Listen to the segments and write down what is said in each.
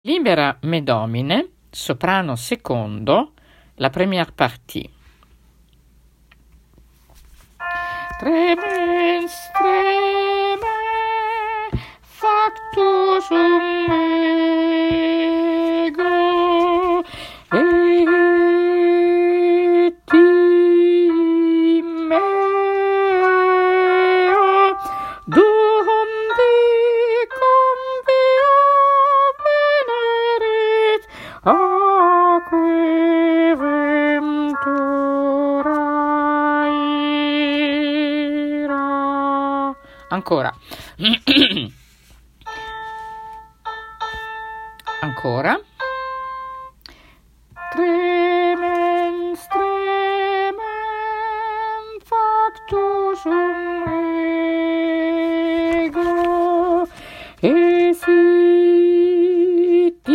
Libera me domine, soprano secondo, la première partie. Tremens, treme, factus ego, et meo, dum dicum via venerit, aque ventura ira. Ancora. Ancora. Tremens, tremem, factus ego, et sit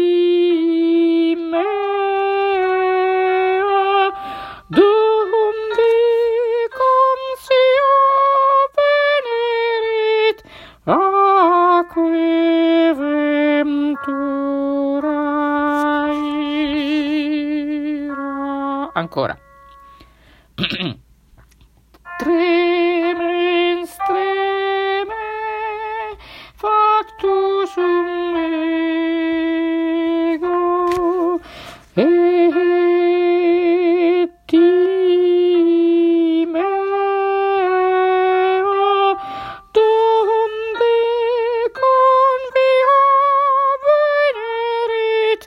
meo, dum dicum sia venerit, aque ventura ira. Ancora. Tremens, treme, factus ego, et meo, dum dicum via venerit,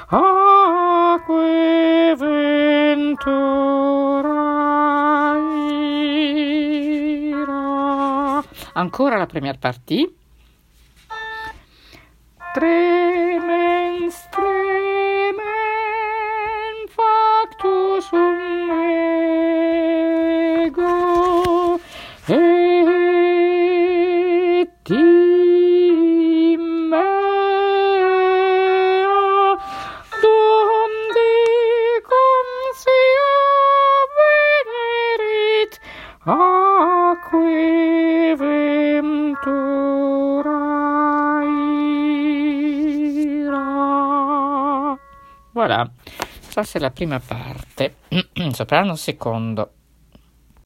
aque ventura ira. Ancora la première partie. Tremens, tremem, factus ego, et meo, dum dicum sia venerit, aque ventura ira. Voilà, ça c'est la prima parte. Soprano secondo.